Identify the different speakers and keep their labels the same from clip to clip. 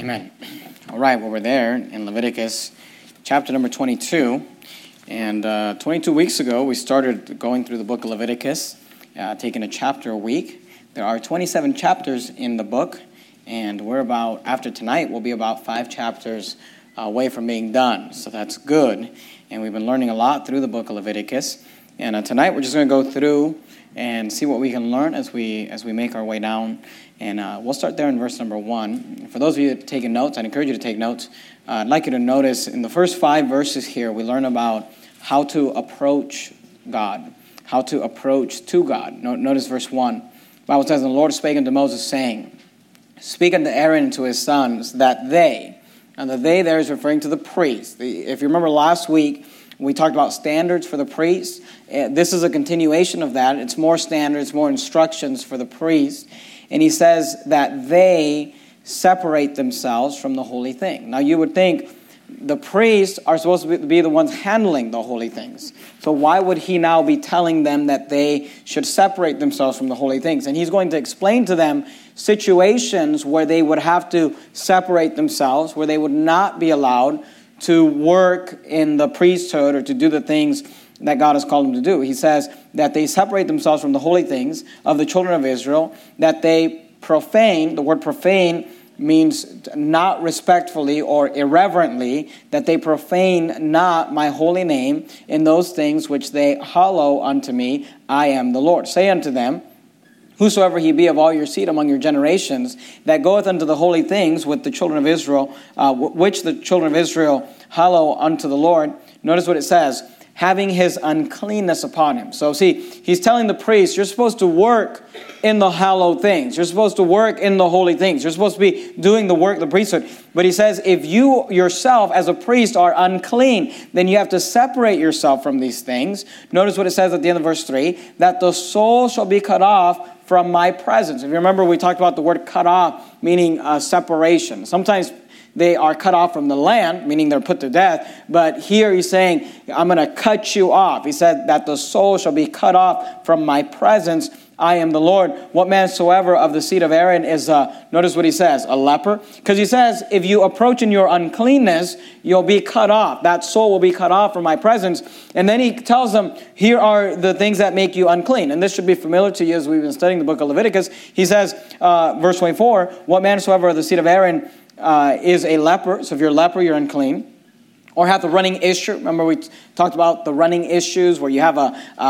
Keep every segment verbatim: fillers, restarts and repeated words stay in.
Speaker 1: Amen. All right, well, we're there in Leviticus chapter number twenty-two. And uh, twenty-two weeks ago, we started going through the book of Leviticus, uh, taking a chapter a week. There are twenty-seven chapters in the book, and we're about, after tonight, we'll be about five chapters away from being done. So that's good. And we've been learning a lot through the book of Leviticus. And uh, tonight, we're just going to go through and see what we can learn as we as we make our way down. And uh, we'll start there in verse number one. For those of you taking notes, I'd encourage you to take notes. Uh, I'd like you to notice in the first five verses here, we learn about how to approach God, how to approach to God. No, notice verse one. The Bible says, "And the Lord spake unto Moses, saying, Speak unto Aaron and to his sons, that they," and the they there is referring to the priests. The, if you remember last week, we talked about standards for the priests. Uh, this is a continuation of that. It's more standards, more instructions for the priests. And he says that they separate themselves from the holy thing. Now you would think the priests are supposed to be the ones handling the holy things. So why would he now be telling them that they should separate themselves from the holy things? And he's going to explain to them situations where they would have to separate themselves, where they would not be allowed to work in the priesthood or to do the things that God has called them to do. He says that they separate themselves from the holy things of the children of Israel, that they profane, the word profane means not respectfully or irreverently, that they profane not my holy name in those things which they hallow unto me. I am the Lord. Say unto them, Whosoever he be of all your seed among your generations, that goeth unto the holy things with the children of Israel, uh, which the children of Israel hallow unto the Lord. Notice what it says, having his uncleanness upon him. So see, he's telling the priests, you're supposed to work in the hallowed things. You're supposed to work in the holy things. You're supposed to be doing the work of the priesthood. But he says, if you yourself as a priest are unclean, then you have to separate yourself from these things. Notice what it says at the end of verse three, that the soul shall be cut off from my presence. If you remember, we talked about the word cut off, meaning uh, separation. Sometimes they are cut off from the land, meaning they're put to death. But here he's saying, I'm going to cut you off. He said that the soul shall be cut off from my presence. I am the Lord. What man soever of the seed of Aaron is, uh, notice what he says, a leper. Because he says, if you approach in your uncleanness, you'll be cut off. That soul will be cut off from my presence. And then he tells them, here are the things that make you unclean. And this should be familiar to you as we've been studying the book of Leviticus. He says, uh, verse twenty-four, what man soever of the seed of Aaron uh, is a leper. So if you're a leper, you're unclean. Or have the running issue. Remember we talked about the running issues where you have a, a,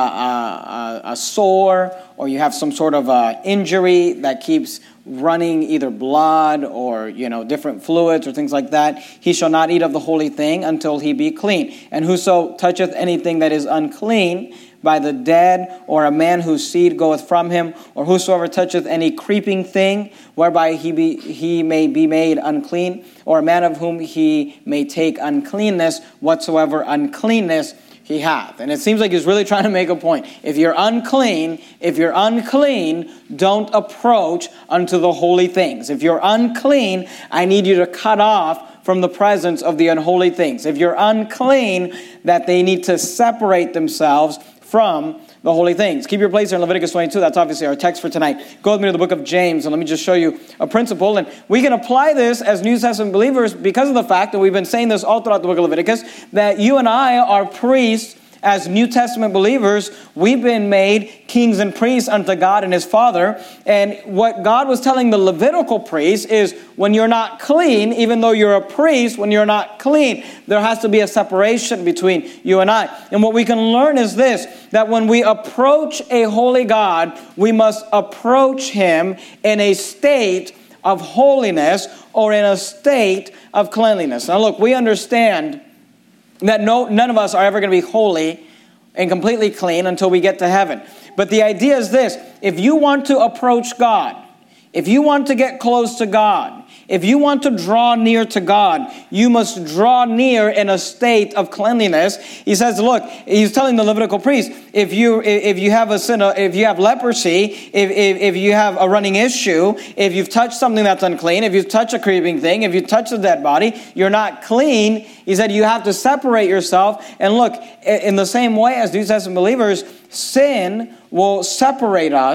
Speaker 1: a, a sore or you have some sort of a injury that keeps running either blood or, you know, different fluids or things like that. He shall not eat of the holy thing until he be clean. And whoso toucheth anything that is unclean by the dead, or a man whose seed goeth from him, or whosoever toucheth any creeping thing, whereby he be he may be made unclean, or a man of whom he may take uncleanness, whatsoever uncleanness he hath. And it seems like he's really trying to make a point. If you're unclean, if you're unclean, don't approach unto the holy things. If you're unclean, I need you to cut off from the presence of the unholy things. If you're unclean, that they need to separate themselves from the holy things. Keep your place here in Leviticus twenty-two. That's obviously our text for tonight. Go with me to the book of James, and let me just show you a principle. And we can apply this as New Testament believers because of the fact that we've been saying this all throughout the book of Leviticus, that you and I are priests. As New Testament believers, we've been made kings and priests unto God and his Father. And what God was telling the Levitical priests is when you're not clean, even though you're a priest, when you're not clean, there has to be a separation between you and I. And what we can learn is this, that when we approach a holy God, we must approach him in a state of holiness or in a state of cleanliness. Now look, we understand that no, none of us are ever going to be holy and completely clean until we get to heaven. But the idea is this, if you want to approach God, if you want to get close to God, if you want to draw near to God, you must draw near in a state of cleanliness. He says, look, he's telling the Levitical priest, if you if you have a sin, if you have leprosy, if, if, if you have a running issue, if you've touched something that's unclean, if you've touched a creeping thing, if you touch a dead body, you're not clean. He said you have to separate yourself. And look, in the same way as New Testament believers, sin will separate us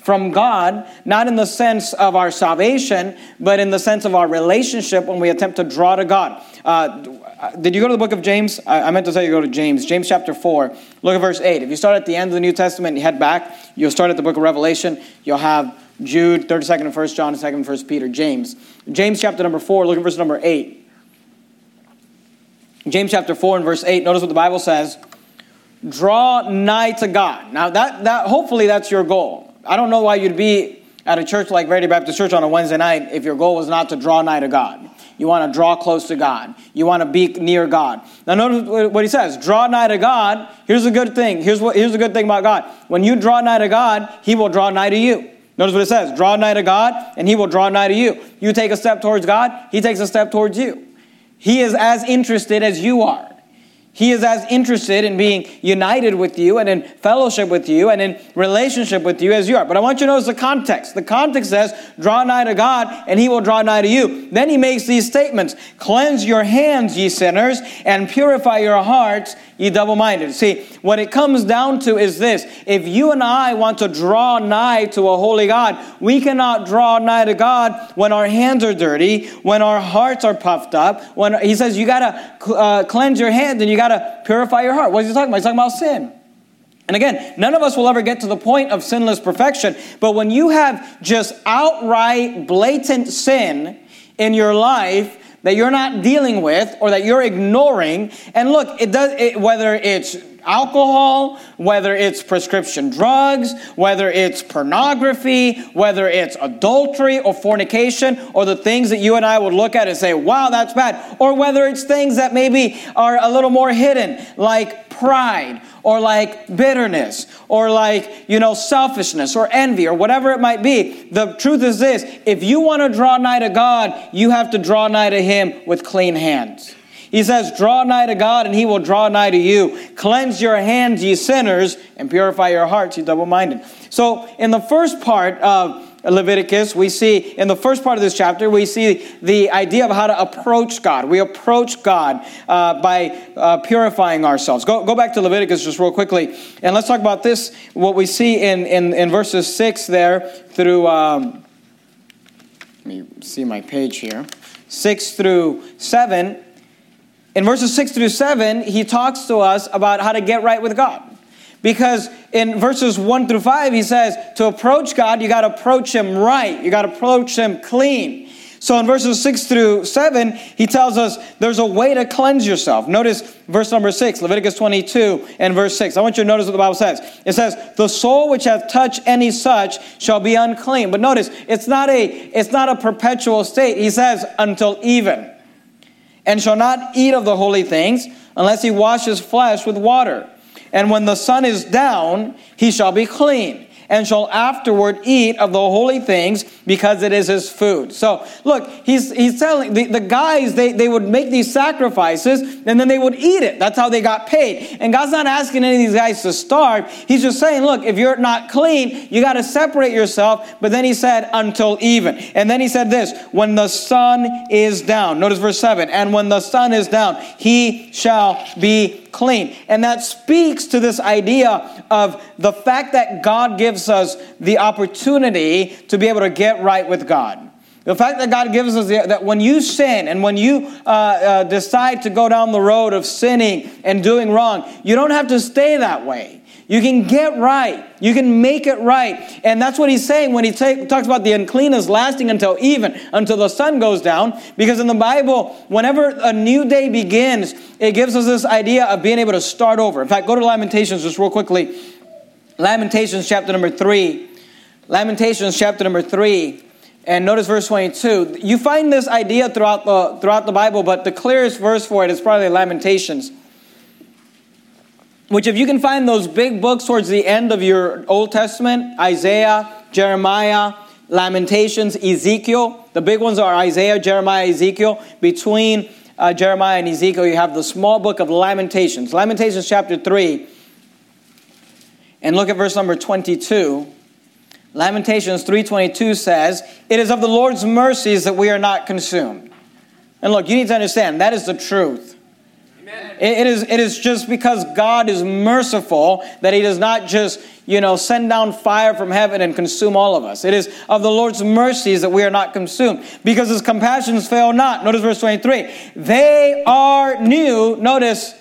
Speaker 1: from God, not in the sense of our salvation, but in the sense of our relationship when we attempt to draw to God. Uh, did you go to the book of James? I, I meant to tell you to go to James. James chapter four. Look at verse eight. If you start at the end of the New Testament and you head back, you'll start at the book of Revelation. You'll have Jude, third, second, and first John, second, and first Peter. James. James chapter number four. Look at verse number eight. James chapter four and verse eight. Notice what the Bible says. Draw nigh to God. Now, that that hopefully that's your goal. I don't know why you'd be at a church like Verity Baptist Church on a Wednesday night if your goal was not to draw nigh to God. You want to draw close to God. You want to be near God. Now notice what he says. Draw nigh to God. Here's a good thing. Here's what. Here's a good thing about God. When you draw nigh to God, He will draw nigh to you. Notice what it says. Draw nigh to God, and He will draw nigh to you. You take a step towards God, He takes a step towards you. He is as interested as you are. He is as interested in being united with you and in fellowship with you and in relationship with you as you are. But I want you to notice the context. The context says, draw nigh to God and He will draw nigh to you. Then He makes these statements. Cleanse your hands, ye sinners, and purify your hearts, ye double-minded. See, what it comes down to is this. If you and I want to draw nigh to a holy God, we cannot draw nigh to God when our hands are dirty, when our hearts are puffed up. When He says you got to uh, cleanse your hands and you got to purify your heart. What is He talking about? He's talking about sin. And again, none of us will ever get to the point of sinless perfection. But when you have just outright, blatant sin in your life that you're not dealing with or that you're ignoring, and look, it does it, whether it's alcohol, whether it's prescription drugs, whether it's pornography, whether it's adultery or fornication, or the things that you and I would look at and say, wow, that's bad. Or whether it's things that maybe are a little more hidden, like pride, or like bitterness, or like, you know, selfishness, or envy, or whatever it might be. The truth is this, if you want to draw nigh to God, you have to draw nigh to Him with clean hands. He says, draw nigh to God and He will draw nigh to you. Cleanse your hands, ye sinners, and purify your hearts, ye double-minded. So in the first part of Leviticus, we see, in the first part of this chapter, we see the idea of how to approach God. We approach God uh, by uh, purifying ourselves. Go, go back to Leviticus just real quickly, and let's talk about this, what we see in, in, in verses six there through, um, let me see my page here, six through seven. In verses six through seven, he talks to us about how to get right with God. Because in verses one through five, he says, to approach God, you got to approach Him right. You got to approach Him clean. So in verses six through seven, he tells us there's a way to cleanse yourself. Notice verse number six, Leviticus twenty-two and verse six. I want you to notice what the Bible says. It says, the soul which hath touched any such shall be unclean. But notice, it's not a, it's not a perpetual state. He says, until even. And shall not eat of the holy things, unless he wash his flesh with water. And when the sun is down, he shall be clean, and shall afterward eat of the holy things, because it is his food. So, look, he's he's telling, the, the guys, they, they would make these sacrifices, and then they would eat it. That's how they got paid. And God's not asking any of these guys to starve. He's just saying, look, if you're not clean, you got to separate yourself. But then he said, until even. And then he said this, when the sun is down. Notice verse seven. And when the sun is down, he shall be clean. And that speaks to this idea of the fact that God gives us the opportunity to be able to get right with God. The fact that God gives us the, that when you sin and when you uh, uh, decide to go down the road of sinning and doing wrong, you don't have to stay that way. You can get right. You can make it right. And that's what he's saying when he ta- talks about the uncleanness lasting until even, until the sun goes down. Because in the Bible, whenever a new day begins, it gives us this idea of being able to start over. In fact, go to Lamentations just real quickly. Lamentations chapter number three. Lamentations chapter number three. And notice verse twenty-two. You find this idea throughout the, throughout the Bible, but the clearest verse for it is probably Lamentations. Which, if you can find those big books towards the end of your Old Testament, Isaiah, Jeremiah, Lamentations, Ezekiel. The big ones are Isaiah, Jeremiah, Ezekiel. Between uh, Jeremiah and Ezekiel, you have the small book of Lamentations. Lamentations chapter three. And look at verse number twenty-two. Lamentations three twenty-two says, it is of the Lord's mercies that we are not consumed. And look, you need to understand, that is the truth. Amen. It, it is, it is just because God is merciful that he does not just, you know, send down fire from heaven and consume all of us. It is of the Lord's mercies that we are not consumed, because his compassions fail not. Notice verse twenty-three. They are new, notice,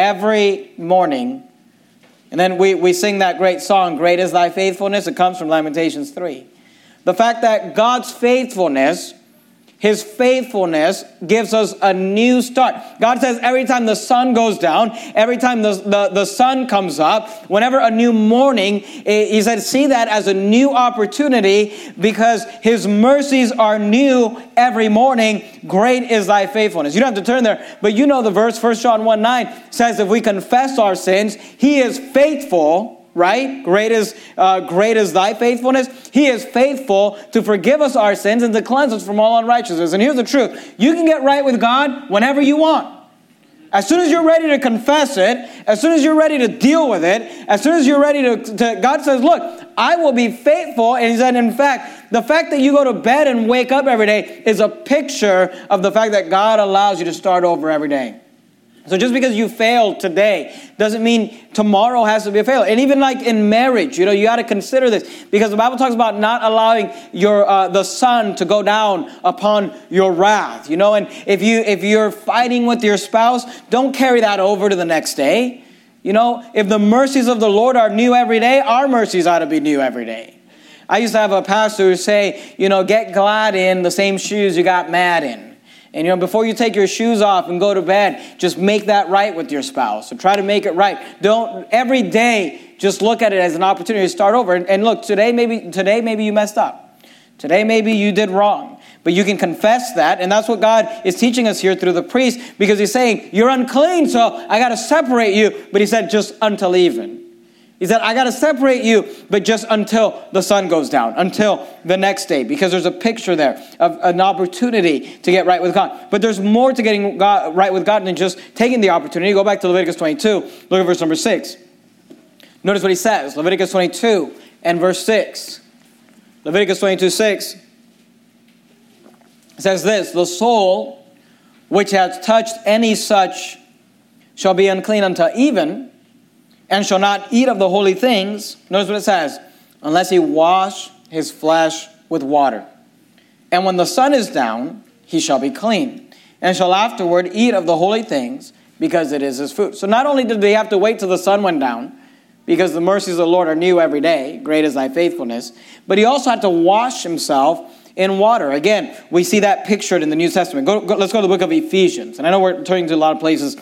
Speaker 1: every morning. And then we, we sing that great song, Great is Thy Faithfulness. It comes from Lamentations three. The fact that God's faithfulness, his faithfulness gives us a new start. God says every time the sun goes down, every time the, the, the sun comes up, whenever a new morning, he said, see that as a new opportunity, because his mercies are new every morning. Great is thy faithfulness. You don't have to turn there, but you know the verse, First John one nine says, if we confess our sins, he is faithful, right? Great is, uh, great is thy faithfulness. He is faithful to forgive us our sins and to cleanse us from all unrighteousness. And here's the truth. You can get right with God whenever you want. As soon as you're ready to confess it, as soon as you're ready to deal with it, as soon as you're ready to, to God says, look, I will be faithful. And he said, in fact, the fact that you go to bed and wake up every day is a picture of the fact that God allows you to start over every day. So just because you failed today doesn't mean tomorrow has to be a failure. And even like in marriage, you know, you got to consider this, because the Bible talks about not allowing your uh, the sun to go down upon your wrath. You know, and if you if you're fighting with your spouse, don't carry that over to the next day. You know, if the mercies of the Lord are new every day, our mercies ought to be new every day. I used to have a pastor who say, you know, get glad in the same shoes you got mad in. And, you know, before you take your shoes off and go to bed, just make that right with your spouse. So try to make it right. Don't, every day, just look at it as an opportunity to start over. And, and look, today maybe, today maybe you messed up. Today maybe you did wrong. But you can confess that. And that's what God is teaching us here through the priest. Because he's saying, you're unclean, so I got to separate you. But he said, just until even. He said, I got to separate you, but just until the sun goes down, until the next day, because there's a picture there of an opportunity to get right with God. But there's more to getting God, right with God than just taking the opportunity. Go back to Leviticus twenty-two. Look at verse number six. Notice what he says. Leviticus twenty-two and verse six. Leviticus twenty-two, six says this, the soul which has touched any such shall be unclean until even, and shall not eat of the holy things, notice what it says, unless he wash his flesh with water. And when the sun is down, he shall be clean, and shall afterward eat of the holy things, because it is his food. So not only did they have to wait till the sun went down, because the mercies of the Lord are new every day, great is thy faithfulness, but he also had to wash himself in water. Again, we see that pictured in the New Testament. Go, go, let's go to the book of Ephesians. And I know we're turning to a lot of places,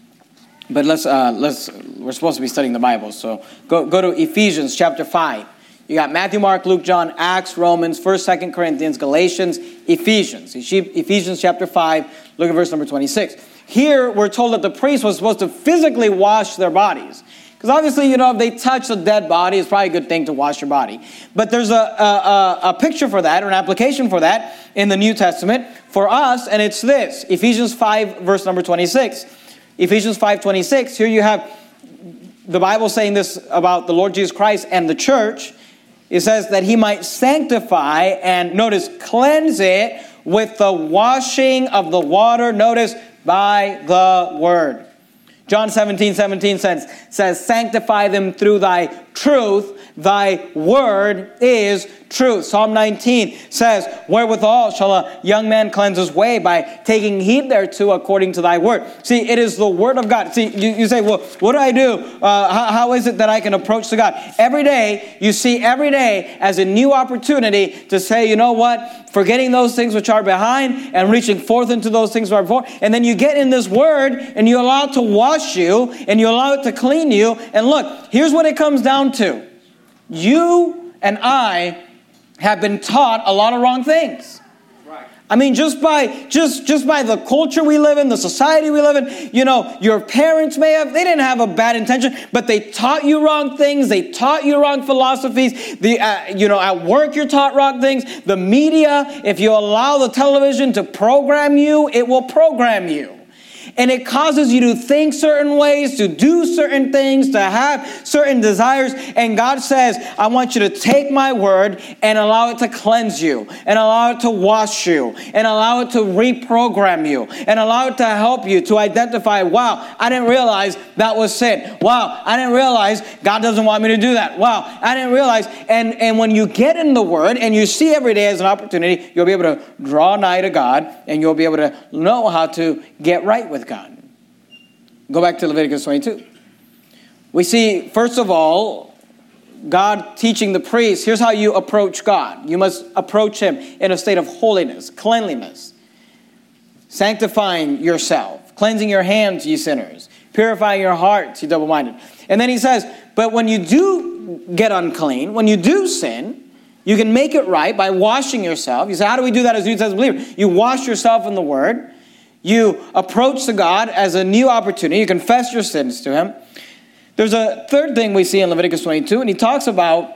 Speaker 1: but let's uh, let's we're supposed to be studying the Bible. So go go to Ephesians chapter five. You got Matthew, Mark, Luke, John, Acts, Romans, First, Second Corinthians, Galatians, Ephesians. Ephesians chapter five. Look at verse number twenty-six. Here we're told that the priest was supposed to physically wash their bodies. Because obviously, you know, if they touch a dead body, it's probably a good thing to wash your body. But there's a, a, a picture for that, or an application for that in the New Testament for us, and it's this. Ephesians five, verse number twenty-six. Ephesians five twenty-six, here you have the Bible saying this about the Lord Jesus Christ and the church. It says that he might sanctify and, notice, cleanse it with the washing of the water, notice, by the word. John seventeen seventeen says, says, sanctify them through thy truth. Thy word is truth. Psalm nineteen says, wherewithal shall a young man cleanse his way? By taking heed thereto according to thy word. See, it is the word of God. See, you, you say, well, what do I do? Uh, how, how is it that I can approach to God? Every day, you see every day as a new opportunity to say, you know what? Forgetting those things which are behind and reaching forth into those things which are before. And then you get in this word and you allow it to wash you and you allow it to clean you. And look, here's what it comes down to. You and I have been taught a lot of wrong things. Right. I mean, just by just just by the culture we live in, the society we live in, you know, your parents may have, they didn't have a bad intention, but they taught you wrong things. They taught you wrong philosophies. The uh, you know, at work you're taught wrong things. The media, if you allow the television to program you, it will program you. And it causes you to think certain ways, to do certain things, to have certain desires. And God says, I want you to take my word and allow it to cleanse you, and allow it to wash you, and allow it to reprogram you, and allow it to help you to identify, wow, I didn't realize that was sin. Wow, I didn't realize God doesn't want me to do that. Wow, I didn't realize. And, and when you get in the word and you see every day as an opportunity, you'll be able to draw nigh to God, and you'll be able to know how to get right with God. Go back to Leviticus twenty-two. We see, first of all, God teaching the priest, here's how you approach God. You must approach him in a state of holiness, cleanliness, sanctifying yourself, cleansing your hands, ye sinners, purifying your hearts, ye double-minded. And then he says, but when you do get unclean, when you do sin, you can make it right by washing yourself. You say, how do we do that as New Testament believers? You wash yourself in the Word. You approach to God as a new opportunity. You confess your sins to him. There's a third thing we see in Leviticus twenty-two, and he talks about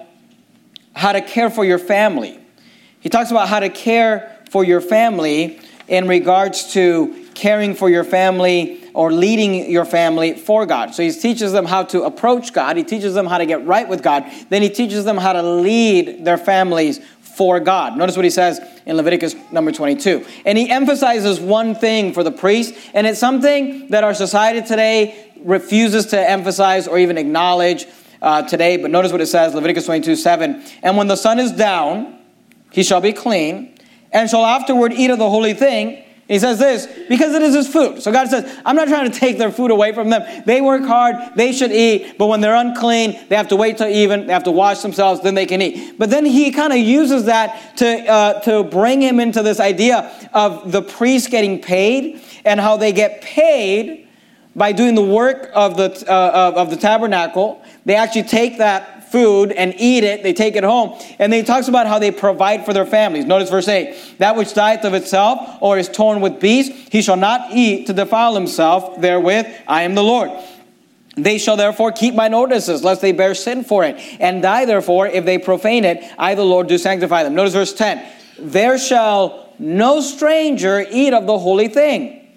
Speaker 1: how to care for your family. He talks about how to care for your family in regards to caring for your family or leading your family for God. So he teaches them how to approach God. He teaches them how to get right with God. Then he teaches them how to lead their families for God. Notice what he says in Leviticus number twenty-two. And he emphasizes one thing for the priest, and it's something that our society today refuses to emphasize or even acknowledge uh, today. But notice what it says, Leviticus twenty-two, seven. And when the sun is down, he shall be clean, and shall afterward eat of the holy thing. He says this, because it is his food. So God says, I'm not trying to take their food away from them. They work hard, they should eat, but when they're unclean, they have to wait till even, they have to wash themselves, then they can eat. But then he kind of uses that to uh, to bring him into this idea of the priest getting paid, and how they get paid by doing the work of the uh, of the tabernacle. They actually take that food and eat it. They take it home. And then he talks about how they provide for their families. Notice verse eight. That which dieth of itself or is torn with beasts, he shall not eat to defile himself therewith. I am the Lord. They shall therefore keep mine ordinances, lest they bear sin for it, and die therefore if they profane it. I, the Lord, do sanctify them. Notice verse ten. There shall no stranger eat of the holy thing.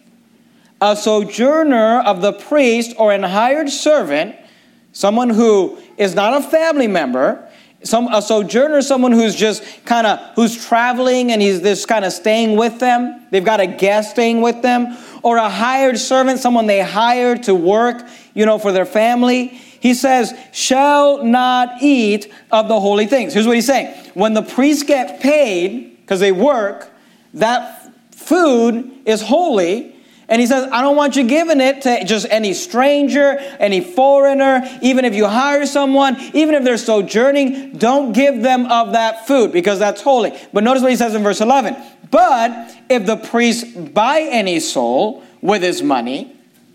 Speaker 1: A sojourner of the priest or an hired servant, someone who is not a family member, some a sojourner, someone who's just kind of, who's traveling and he's just kind of staying with them. They've got a guest staying with them. Or a hired servant, someone they hired to work, you know, for their family. He says, shall not eat of the holy things. Here's what he's saying. When the priests get paid, because they work, that food is holy. And he says, I don't want you giving it to just any stranger, any foreigner, even if you hire someone, even if they're sojourning, don't give them of that food because that's holy. But notice what he says in verse eleven. But if the priest buy any soul with his money,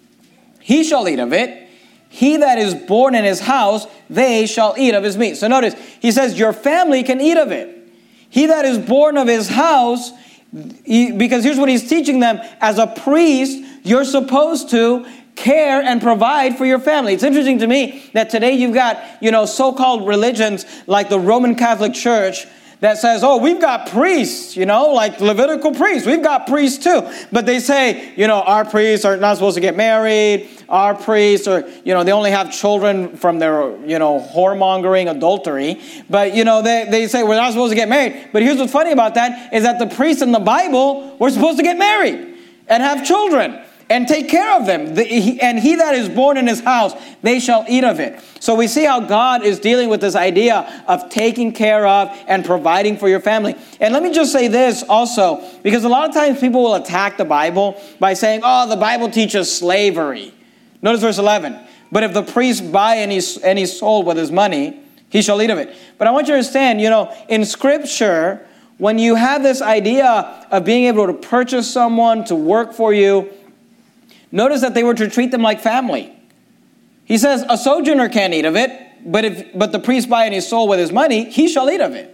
Speaker 1: he shall eat of it. He that is born in his house, they shall eat of his meat. So notice, he says, your family can eat of it. He that is born of his house, because here's what he's teaching them. As a priest, you're supposed to care and provide for your family. It's interesting to me that today you've got, you know, so-called religions like the Roman Catholic Church that says, oh, we've got priests, you know, like Levitical priests. We've got priests too. But they say, you know, our priests are not supposed to get married. Our priests are, you know, they only have children from their, you know, whoremongering, adultery. But, you know, they, they say we're not supposed to get married. But here's what's funny about that is that the priests in the Bible were supposed to get married and have children and take care of them. The, he, and he that is born in his house, they shall eat of it. So we see how God is dealing with this idea of taking care of and providing for your family. And let me just say this also, because a lot of times people will attack the Bible by saying, oh, the Bible teaches slavery. Notice verse eleven. But if the priest buy any, any soul with his money, he shall eat of it. But I want you to understand, you know, in Scripture, when you have this idea of being able to purchase someone to work for you, notice that they were to treat them like family. He says, a sojourner can't eat of it, but if but the priest buy any soul with his money, he shall eat of it.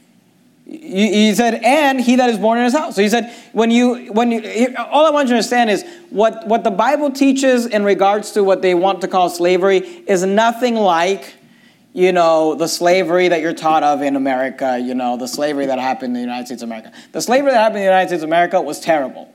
Speaker 1: He said, and he that is born in his house. So he said, when you, when you, all I want you to understand is what, what the Bible teaches in regards to what they want to call slavery is nothing like, you know, the slavery that you're taught of in America, you know, the slavery that happened in the United States of America. The slavery that happened in the United States of America was terrible.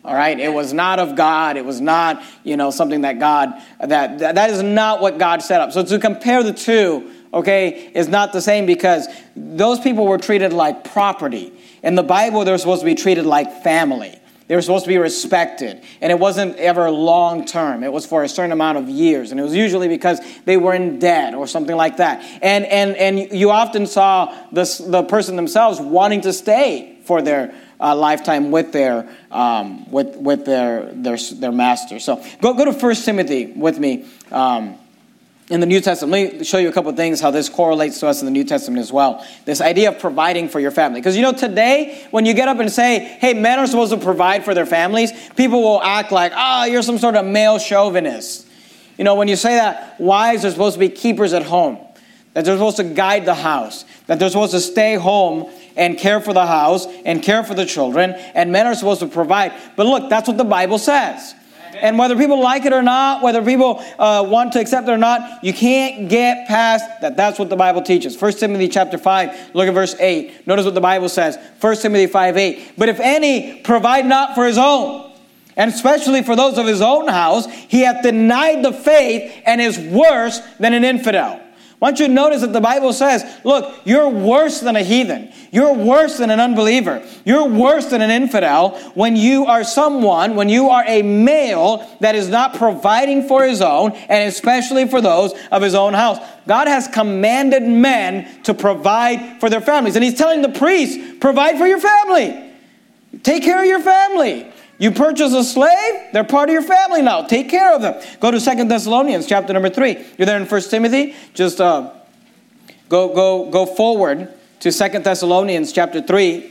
Speaker 1: All right, it was not of God. It was not, you know, something that God, that, that that is not what God set up. So to compare the two, okay, is not the same, because those people were treated like property. In the Bible, they were supposed to be treated like family. They were supposed to be respected. And it wasn't ever long term. It was for a certain amount of years. And it was usually because they were in debt or something like that. And and and you often saw this, the person themselves wanting to stay for their uh, lifetime with their um, with with their their their master. So go go to First Timothy with me. Um, In the New Testament, let me show you a couple of things, how this correlates to us in the New Testament as well. This idea of providing for your family. Because, you know, today, when you get up and say, hey, men are supposed to provide for their families, people will act like, ah, oh, you're some sort of male chauvinist. You know, when you say that, wives are supposed to be keepers at home, that they're supposed to guide the house, that they're supposed to stay home and care for the house and care for the children, and men are supposed to provide. But look, that's what the Bible says. And whether people like it or not, whether people uh, want to accept it or not, you can't get past that. That's what the Bible teaches. First Timothy chapter five, look at verse eight. Notice what the Bible says. First Timothy five eight. But if any provide not for his own, and especially for those of his own house, he hath denied the faith and is worse than an infidel. I want you to notice that the Bible says, look, you're worse than a heathen. You're worse than an unbeliever. You're worse than an infidel when you are someone, when you are a male that is not providing for his own, and especially for those of his own house. God has commanded men to provide for their families. And he's telling the priests, provide for your family. Take care of your family. You purchase a slave, they're part of your family now. Take care of them. Go to Second Thessalonians chapter number three. You're there in First Timothy. Just uh, go go go forward to Second Thessalonians chapter three.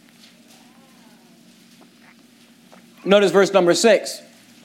Speaker 1: Notice verse number six.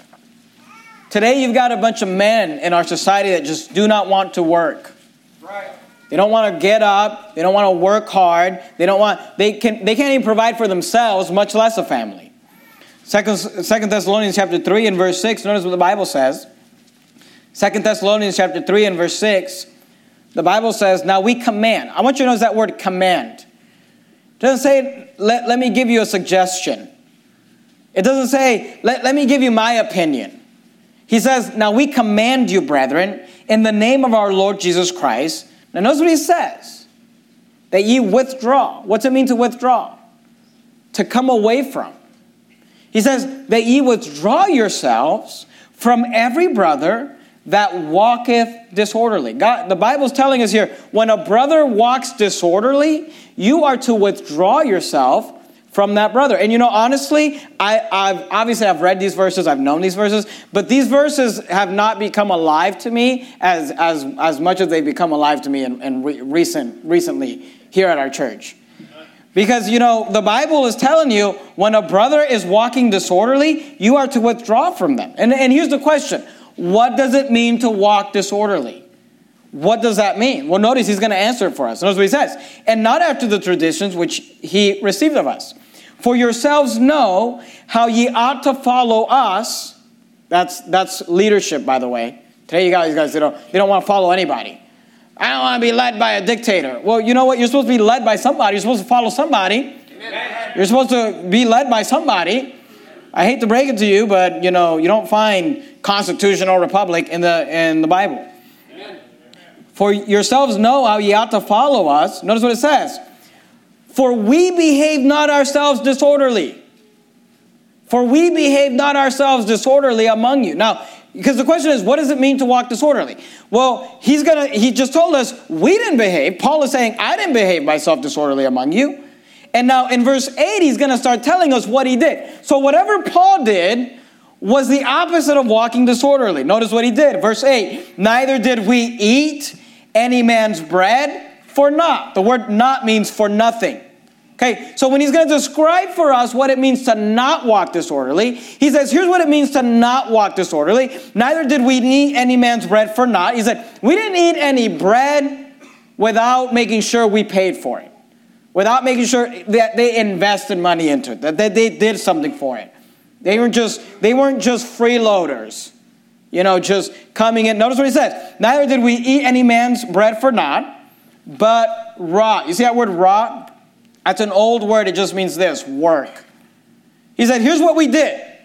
Speaker 1: Today you've got a bunch of men in our society that just do not want to work. Right. They don't want to get up. They don't want to work hard. They don't want. They can. They can't even provide for themselves, much less a family. Second, Second Thessalonians chapter three and verse six. Notice what the Bible says. Second Thessalonians chapter three and verse six. The Bible says, now we command. I want you to notice that word command. It doesn't say, let, let me give you a suggestion. It doesn't say, let, let me give you my opinion. He says, now we command you, brethren, in the name of our Lord Jesus Christ. Now notice what he says. That ye withdraw. What's it mean to withdraw? To come away from. He says that ye withdraw yourselves from every brother that walketh disorderly. God, the Bible's telling us here, when a brother walks disorderly, you are to withdraw yourself from that brother. And you know, honestly, I, I've obviously I've read these verses, I've known these verses, but these verses have not become alive to me as as as much as they've become alive to me in, in re- recent recently here at our church. Because, you know, the Bible is telling you when a brother is walking disorderly, you are to withdraw from them. And, and here's the question. What does it mean to walk disorderly? What does that mean? Well, notice he's going to answer it for us. Notice what he says. And not after the traditions which he received of us. For yourselves know how ye ought to follow us. That's that's leadership, by the way. Today you guys, guys they don't, they don't want to follow anybody. I don't want to be led by a dictator. Well, you know what? You're supposed to be led by somebody. You're supposed to follow somebody. Amen. You're supposed to be led by somebody. I hate to break it to you, but, you know, you don't find constitution or republic in the in the Bible. Amen. For yourselves know how ye ought to follow us. Notice what it says. For we behave not ourselves disorderly. For we behave not ourselves disorderly among you. Now, because the question is, what does it mean to walk disorderly? Well, he's gonna. He just told us we didn't behave. Paul is saying, I didn't behave myself disorderly among you. And now in verse eight, he's going to start telling us what he did. So whatever Paul did was the opposite of walking disorderly. Notice what he did. Verse eight, neither did we eat any man's bread for naught. The word not means for nothing. Okay, so when he's going to describe for us what it means to not walk disorderly, he says, here's what it means to not walk disorderly. Neither did we eat any man's bread for naught. He said, we didn't eat any bread without making sure we paid for it. Without making sure that they invested money into it, that they, they did something for it. They weren't just, they weren't just freeloaders, you know, just coming in. Notice what he says. Neither did we eat any man's bread for naught, but raw. You see that word raw? That's an old word. It just means this, work. He said, here's what we did.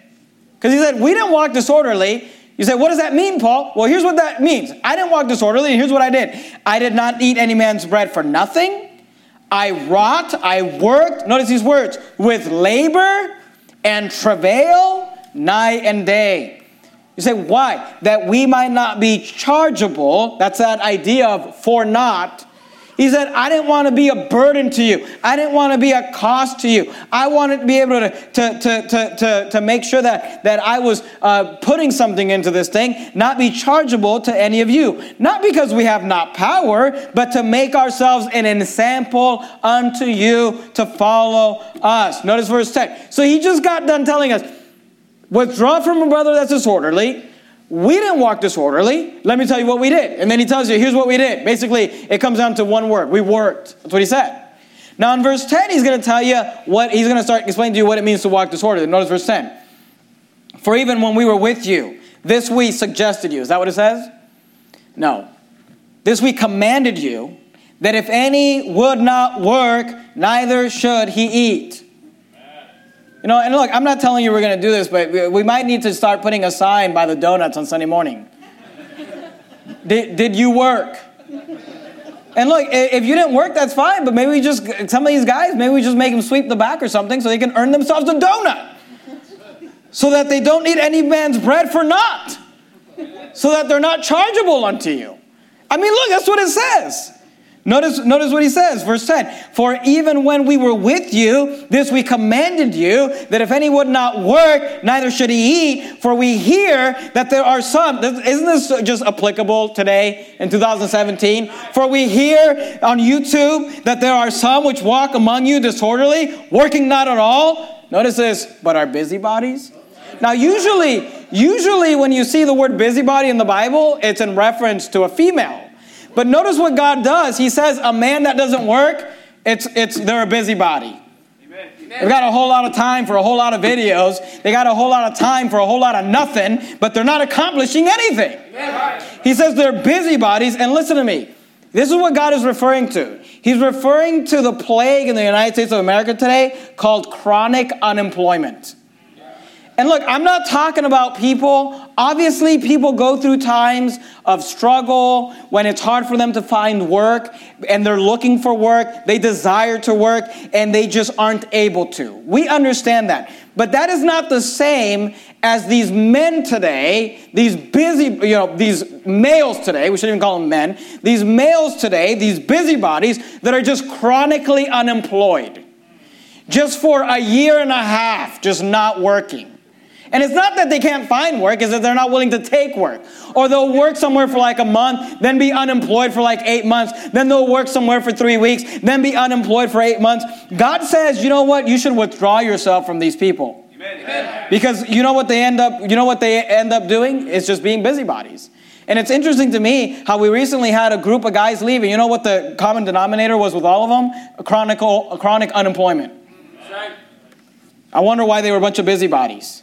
Speaker 1: Because he said, we didn't walk disorderly. You say, what does that mean, Paul? Well, here's what that means. I didn't walk disorderly, and here's what I did. I did not eat any man's bread for nothing. I wrought, I worked, notice these words, with labor and travail night and day. You say, why? That we might not be chargeable. That's that idea of for naught. He said, I didn't want to be a burden to you. I didn't want to be a cost to you. I wanted to be able to, to, to, to, to, to make sure that, that I was uh, putting something into this thing, not be chargeable to any of you. Not because we have not power, but to make ourselves an example unto you to follow us. Notice verse ten. So he just got done telling us, withdraw from a brother that's disorderly. We didn't walk disorderly. Let me tell you what we did. And then he tells you, here's what we did. Basically, it comes down to one word. We worked. That's what he said. Now in verse ten, he's going to tell you what, he's going to start explaining to you what it means to walk disorderly. Notice verse ten. For even when we were with you, this we suggested you. Is that what it says? No. This we commanded you, that if any would not work, neither should he eat. You know, and look, I'm not telling you we're going to do this, but we might need to start putting a sign by the donuts on Sunday morning. Did, did you work? And look, if you didn't work, that's fine, but maybe we just, some of these guys, maybe we just make them sweep the back or something so they can earn themselves a donut. So that they don't need any man's bread for naught. So that they're not chargeable unto you. I mean, look, that's what it says. Notice, notice what he says, verse ten. For even when we were with you, this we commanded you, that if any would not work, neither should he eat. For we hear that there are some, isn't this just applicable today in two thousand seventeen? For we hear on YouTube that there are some which walk among you disorderly, working not at all. Notice this, but are busybodies. Now usually, usually when you see the word busybody in the Bible, it's in reference to a female. But notice what God does. He says a man that doesn't work, it's it's they're a busybody. Amen. They've got a whole lot of time for a whole lot of videos. They got a whole lot of time for a whole lot of nothing, but they're not accomplishing anything. Amen. He says they're busybodies. And listen to me. This is what God is referring to. He's referring to the plague in the United States of America today called chronic unemployment. And look, I'm not talking about people. Obviously, people go through times of struggle when it's hard for them to find work and they're looking for work. They desire to work and they just aren't able to. We understand that. But that is not the same as these men today, these busy, you know, these males today, we shouldn't even call them men, these males today, these busybodies that are just chronically unemployed. Just for a year and a half, just not working. And it's not that they can't find work, it's that they're not willing to take work. Or they'll work somewhere for like a month, then be unemployed for like eight months. Then they'll work somewhere for three weeks, then be unemployed for eight months. God says, you know what? You should withdraw yourself from these people. Amen. Because you know what they end up, you know what they end up doing? It's just being busybodies. And it's interesting to me how we recently had a group of guys leaving. You know what the common denominator was with all of them? A chronic, a chronic unemployment. Right. I wonder why they were a bunch of busybodies.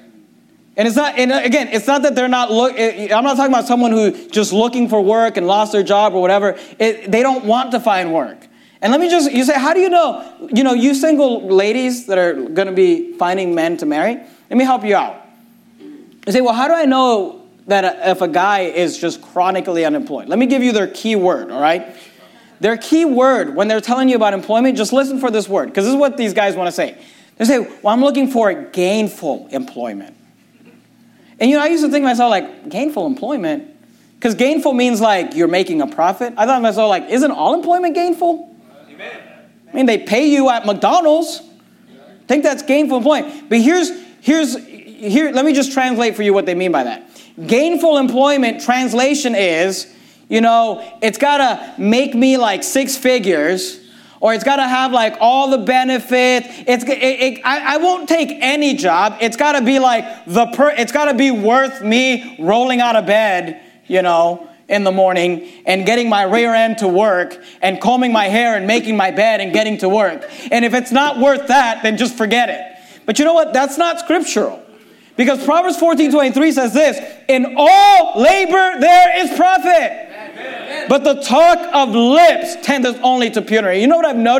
Speaker 1: And it's not, and again, it's not that they're not look. I'm not talking about someone who just looking for work and lost their job or whatever. It, they don't want to find work. And let me just, you say, how do you know? You know, you single ladies that are going to be finding men to marry. Let me help you out. You say, well, how do I know that if a guy is just chronically unemployed? Let me give you their key word. All right, their key word when they're telling you about employment. Just listen for this word because this is what these guys want to say. They say, well, I'm looking for gainful employment. And, you know, I used to think to myself, like, gainful employment? Because gainful means, like, you're making a profit. I thought to myself, like, isn't all employment gainful? Amen. I mean, they pay you at McDonald's. I think that's gainful employment. But here's, here's, here, let me just translate for you what they mean by that. Gainful employment translation is, you know, it's got to make me, like, six figures. Or it's got to have like all the benefits. It's it, it, I, I won't take any job. It's got to be like the per. It's got to be worth me rolling out of bed, you know, in the morning and getting my rear end to work and combing my hair and making my bed and getting to work. And if it's not worth that, then just forget it. But you know what? That's not scriptural, because Proverbs fourteen twenty-three says this: "In all labor there is profit." But the talk of lips tendeth only to penury. You know what I've noticed?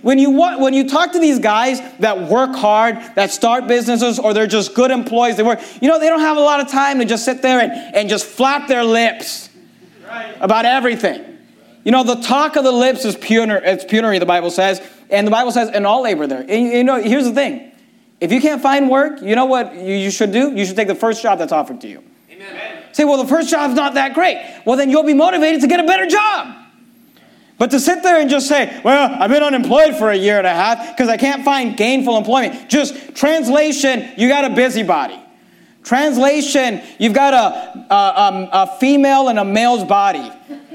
Speaker 1: when you want, when you talk to these guys that work hard, that start businesses, or they're just good employees, they work, you know, they don't have a lot of time to just sit there and, and just flap their lips about everything. You know, the talk of the lips is penury, it's penury, the Bible says, and the Bible says, in all labor there. And you know, here's the thing. If you can't find work, you know what you, you should do? You should take the first job that's offered to you. Amen. Say, well, the first job's not that great. Well, then you'll be motivated to get a better job. But to sit there and just say, well, I've been unemployed for a year and a half because I can't find gainful employment. Just translation, you got a busybody. Translation, you've got a, a, a female and a male's body.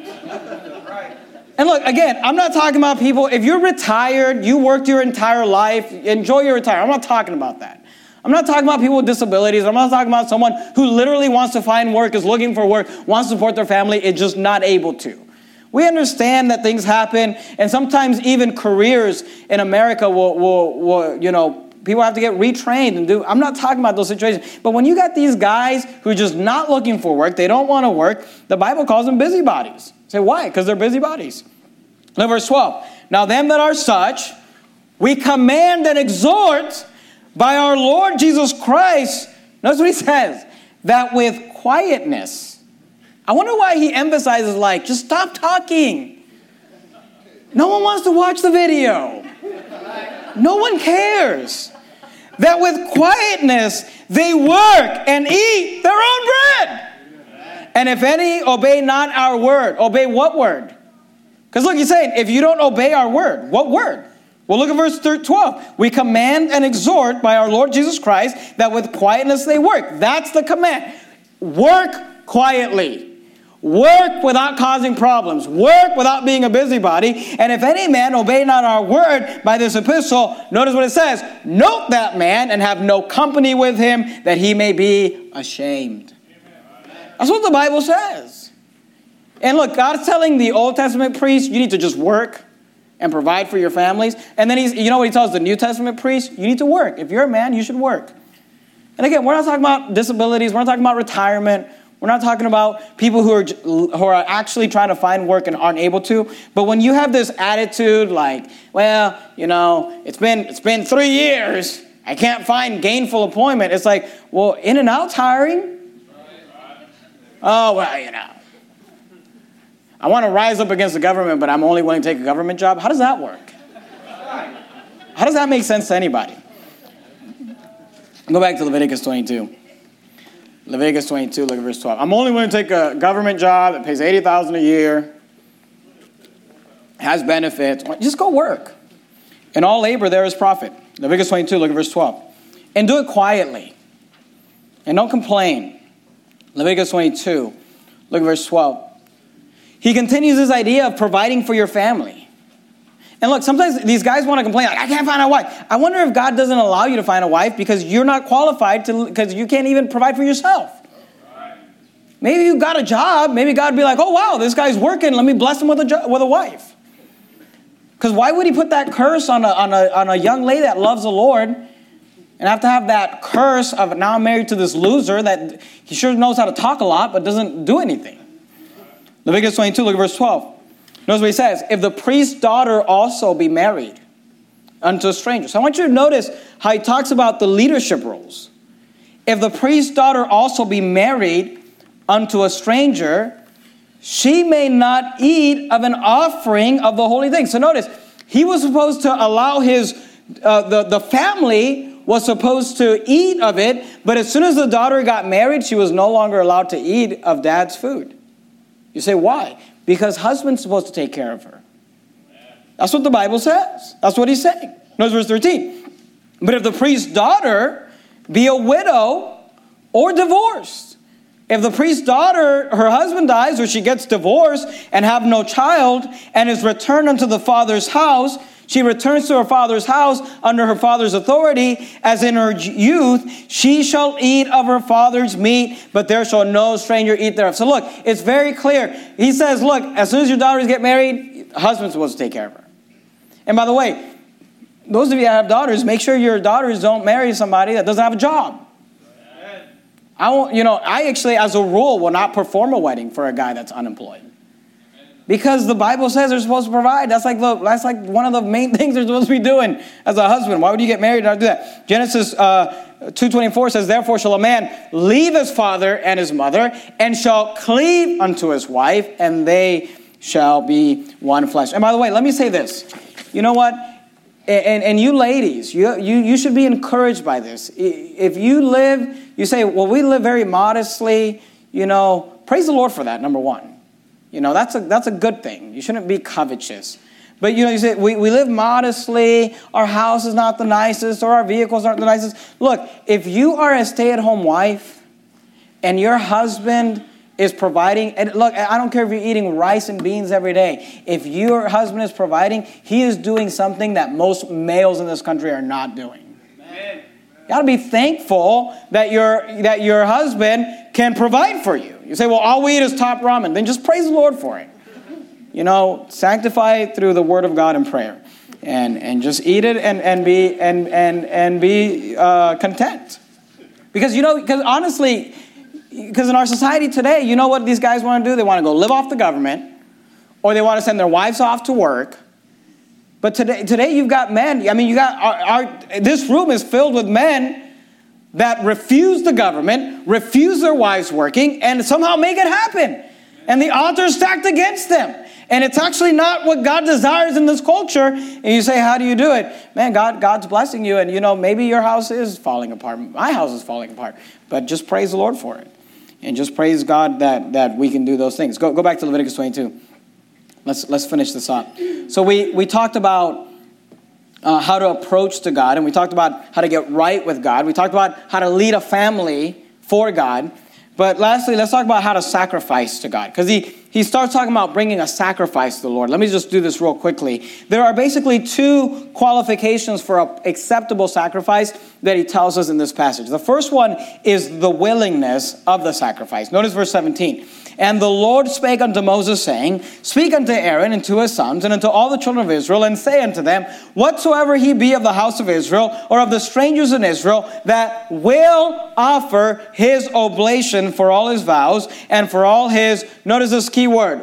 Speaker 1: And look, again, I'm not talking about people, if you're retired, you worked your entire life, enjoy your retirement. I'm not talking about that. I'm not talking about people with disabilities. I'm not talking about someone who literally wants to find work, is looking for work, wants to support their family, is just not able to. We understand that things happen, and sometimes even careers in America will, will, will you know, people have to get retrained and do. I'm not talking about those situations. But when you got these guys who are just not looking for work, they don't want to work, the Bible calls them busybodies. Say, why? Because they're busybodies. Look, verse twelve. Now them that are such, we command and exhort by our Lord Jesus Christ. Notice what he says. That with quietness. I wonder why he emphasizes, like, just stop talking. No one wants to watch the video. No one cares. That with quietness they work and eat their own bread. And if any obey not our word. Obey what word? Because look, he's saying, if you don't obey our word, what word? Well, look at verse twelve. We command and exhort by our Lord Jesus Christ that with quietness they work. That's the command. Work quietly. Work without causing problems. Work without being a busybody. And if any man obey not our word by this epistle, notice what it says. Note that man and have no company with him, that he may be ashamed. That's what the Bible says. And look, God's telling the Old Testament priests, you need to just work and provide for your families. And then he's, you know what he tells the New Testament priests? You need to work. If you're a man, you should work. And again, we're not talking about disabilities. We're not talking about retirement. We're not talking about people who are who are actually trying to find work and aren't able to. But when you have this attitude like, well, you know, it's been it's been three years. I can't find gainful employment. It's like, well, In-N-Out's hiring. Oh, well, you know. I want to rise up against the government, but I'm only willing to take a government job. How does that work? How does that make sense to anybody? Go back to Leviticus twenty-two. Leviticus twenty-two, look at verse twelve. I'm only willing to take a government job that pays eighty thousand dollars a year, has benefits. Just go work. In all labor there is profit. Leviticus twenty-two, look at verse twelve. And do it quietly. And don't complain. Leviticus twenty-two, look at verse twelve. He continues this idea of providing for your family. And look, sometimes these guys want to complain, like, I can't find a wife. I wonder if God doesn't allow you to find a wife because you're not qualified to, because you can't even provide for yourself. Maybe you got a job. Maybe God would be like, oh, wow, this guy's working. Let me bless him with a, jo- with a wife. Because why would he put that curse on a, on, a, on a young lady that loves the Lord and have to have that curse of now I'm married to this loser that he sure knows how to talk a lot but doesn't do anything? Leviticus twenty-two, look at verse twelve. Notice what he says. If the priest's daughter also be married unto a stranger. So I want you to notice how he talks about the leadership roles. If the priest's daughter also be married unto a stranger, she may not eat of an offering of the holy things. So notice, he was supposed to allow his, uh, the, the family was supposed to eat of it, but as soon as the daughter got married, she was no longer allowed to eat of dad's food. You say, why? Because husband's supposed to take care of her. That's what the Bible says. That's what he's saying. Notice verse thirteen. But if the priest's daughter be a widow or divorced, if the priest's daughter, her husband dies or she gets divorced and have no child and is returned unto the father's house, she returns to her father's house under her father's authority, as in her youth, she shall eat of her father's meat, but there shall no stranger eat thereof. So look, it's very clear. He says, look, as soon as your daughters get married, the husband's supposed to take care of her. And by the way, those of you that have daughters, make sure your daughters don't marry somebody that doesn't have a job. I won't, you know, I actually, as a rule, will not perform a wedding for a guy that's unemployed. Because the Bible says they're supposed to provide. That's like the, that's like one of the main things they're supposed to be doing as a husband. Why would you get married and not do that? Genesis uh, two twenty-four says, therefore shall a man leave his father and his mother, and shall cleave unto his wife, and they shall be one flesh. And by the way, let me say this. You know what? And, and you ladies, you, you, you should be encouraged by this. If you live, you say, well, we live very modestly, you know, praise the Lord for that, number one. You know, that's a that's a good thing. You shouldn't be covetous. But, you know, you say, we, we live modestly, our house is not the nicest, or our vehicles aren't the nicest. Look, if you are a stay-at-home wife, and your husband is providing, and look, I don't care if you're eating rice and beans every day. If your husband is providing, he is doing something that most males in this country are not doing. Amen. You got to be thankful that your that your husband can provide for you. You say, well, all we eat is top ramen. Then just praise the Lord for it. You know, sanctify it through the Word of God and prayer, and and just eat it and and be and and and be uh, content. Because you know, because honestly. Because in our society today, you know what these guys want to do? They want to go live off the government, or they want to send their wives off to work. But today, today you've got men. I mean, you got our, our this room is filled with men that refuse the government, refuse their wives working, and somehow make it happen. And the odds are stacked against them. And it's actually not what God desires in this culture. And you say, how do you do it? Man, God, God's blessing you. And, you know, maybe your house is falling apart. My house is falling apart. But just praise the Lord for it. And just praise God that, that we can do those things. Go go back to Leviticus twenty-two. Let's let's finish this up. So we, we talked about uh, how to approach to God. And we talked about how to get right with God. We talked about how to lead a family for God. But lastly, let's talk about how to sacrifice to God. Because he, he starts talking about bringing a sacrifice to the Lord. Let me just do this real quickly. There are basically two qualifications for an acceptable sacrifice that he tells us in this passage. The first one is the willingness of the sacrifice. Notice verse seventeen. And the Lord spake unto Moses, saying, speak unto Aaron and to his sons and unto all the children of Israel, and say unto them, whatsoever he be of the house of Israel, or of the strangers in Israel, that will offer his oblation for all his vows, and for all his, notice this key word,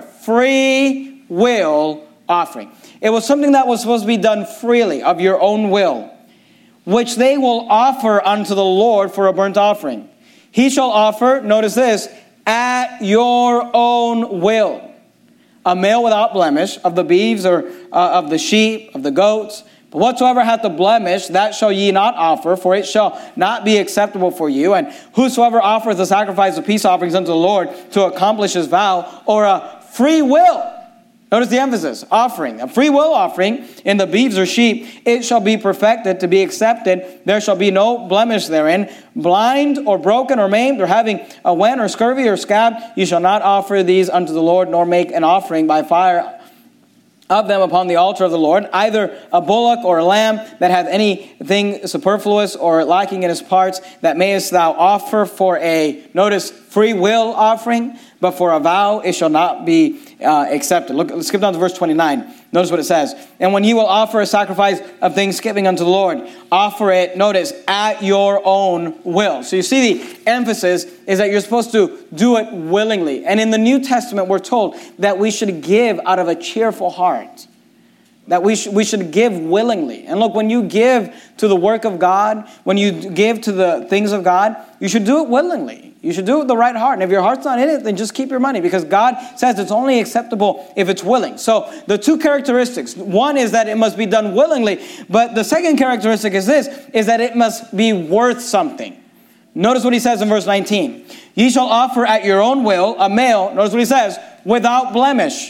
Speaker 1: free will offering. It was something that was supposed to be done freely, of your own will, which they will offer unto the Lord for a burnt offering. He shall offer, notice this, at your own will, a male without blemish, of the beeves or uh, of the sheep, of the goats. But whatsoever hath the blemish, that shall ye not offer, for it shall not be acceptable for you. And whosoever offereth the sacrifice of peace offerings unto the Lord to accomplish his vow, or a free will, notice the emphasis, offering, a free will offering in the beeves or sheep, it shall be perfected to be accepted. There shall be no blemish therein. Blind or broken or maimed or having a wen or scurvy or scab, you shall not offer these unto the Lord, nor make an offering by fire of them upon the altar of the Lord, either a bullock or a lamb that hath anything superfluous or lacking in his parts, that mayest thou offer for a, notice, free will offering, but for a vow it shall not be uh, accepted. Look, let's skip down to verse twenty-nine. Notice what it says. And when you will offer a sacrifice of thanksgiving unto the Lord, offer it, notice, at your own will. So you see the emphasis is that you're supposed to do it willingly. And in the New Testament, we're told that we should give out of a cheerful heart. That we, sh- we should give willingly. And look, when you give to the work of God, when you give to the things of God, you should do it willingly. You should do it with the right heart. And if your heart's not in it, then just keep your money. Because God says it's only acceptable if it's willing. So the two characteristics. One is that it must be done willingly. But the second characteristic is this, is that it must be worth something. Notice what he says in verse nineteen. Ye shall offer at your own will a male, notice what he says, without blemish.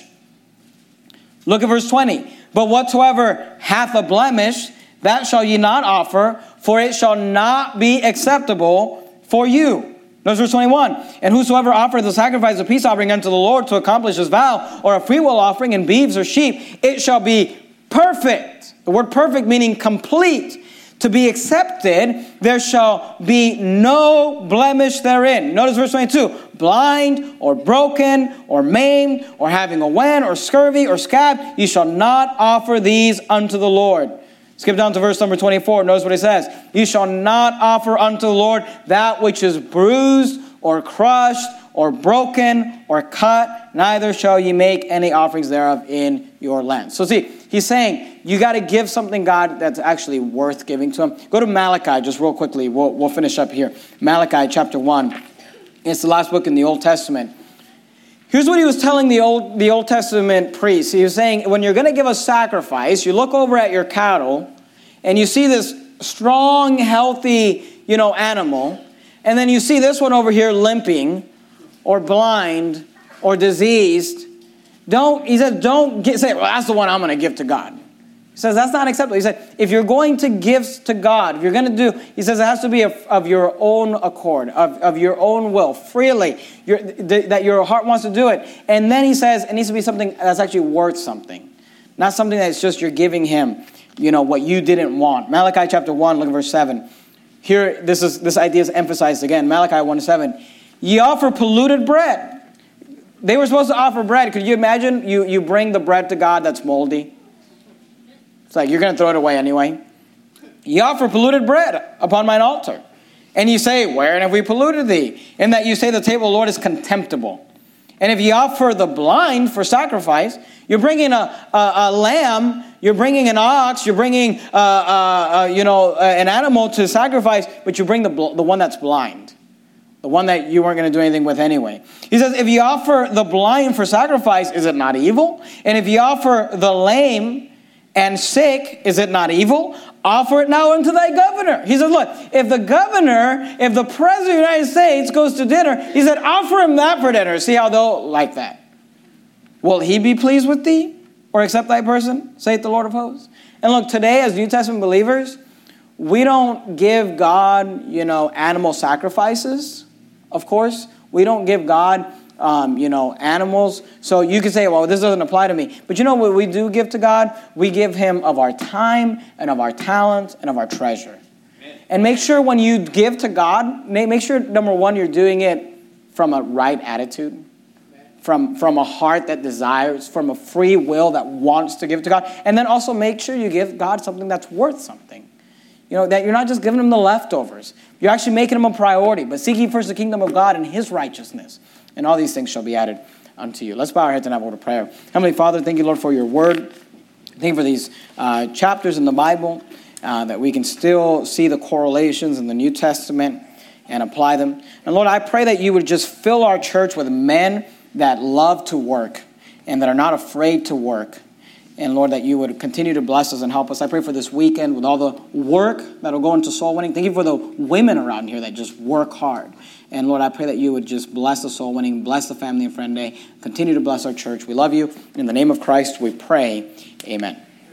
Speaker 1: Look at verse twenty. But whatsoever hath a blemish, that shall ye not offer, for it shall not be acceptable for you. Notice verse twenty-one. And whosoever offereth the sacrifice of peace offering unto the Lord to accomplish his vow, or a freewill offering in beeves or sheep, it shall be perfect. The word perfect meaning complete. To be accepted, there shall be no blemish therein. Notice verse twenty-two. Blind or broken or maimed or having a wen or scurvy or scab, ye shall not offer these unto the Lord. Skip down to verse number twenty-four. Notice what it says. You shall not offer unto the Lord that which is bruised or crushed, or broken, or cut, neither shall ye make any offerings thereof in your land. So see, he's saying you got to give something God that's actually worth giving to him. Go to Malachi just real quickly. We'll, we'll finish up here. Malachi chapter one. It's the last book in the Old Testament. Here's what he was telling the Old, the Old Testament priests. He was saying, when you're going to give a sacrifice, you look over at your cattle, and you see this strong, healthy, you know, animal, and then you see this one over here limping, or blind, or diseased. Don't, he says, don't get, say, well, that's the one I'm going to give to God. He says, that's not acceptable. He said, if you're going to give to God, if you're going to do, he says, it has to be of, of your own accord, of, of your own will, freely, your, th- that your heart wants to do it. And then he says, it needs to be something that's actually worth something. Not something that's just you're giving him, you know, what you didn't want. Malachi chapter one, look at verse seven. Here, this is this idea is emphasized again. Malachi one seven. Ye offer polluted bread. They were supposed to offer bread. Could you imagine you, you bring the bread to God that's moldy? It's like, you're going to throw it away anyway. Ye offer polluted bread upon mine altar. And you say, wherein have we polluted thee? In that you say the table of the Lord is contemptible. And if ye offer the blind for sacrifice, you're bringing a, a, a lamb, you're bringing an ox, you're bringing uh, uh, uh, you know, uh, an animal to sacrifice, but you bring the, the one that's blind. The one that you weren't going to do anything with anyway. He says, if you offer the blind for sacrifice, is it not evil? And if you offer the lame and sick, is it not evil? Offer it now unto thy governor. He says, look, if the governor, if the president of the United States goes to dinner, he said, offer him that for dinner. See how they'll like that. Will he be pleased with thee or accept thy person, saith the Lord of hosts? And look, today as New Testament believers, we don't give God, you know, animal sacrifices, of course. We don't give God Um, you know, animals. So you can say, well, this doesn't apply to me. But you know what we do give to God? We give him of our time and of our talent and of our treasure. Amen. And make sure when you give to God, make sure, number one, you're doing it from a right attitude, from, from a heart that desires, from a free will that wants to give to God. And then also make sure you give God something that's worth something. You know, that you're not just giving him the leftovers. You're actually making him a priority. But seek ye first the kingdom of God and his righteousness, and all these things shall be added unto you. Let's bow our heads and have a word of prayer. Heavenly Father, thank you, Lord, for your word. Thank you for these uh, chapters in the Bible, uh, that we can still see the correlations in the New Testament and apply them. And Lord, I pray that you would just fill our church with men that love to work and that are not afraid to work. And Lord, that you would continue to bless us and help us. I pray for this weekend with all the work that will go into soul winning. Thank you for the women around here that just work hard. And Lord, I pray that you would just bless the soul winning, bless the family and friend day. Continue to bless our church. We love you. In the name of Christ, we pray. Amen.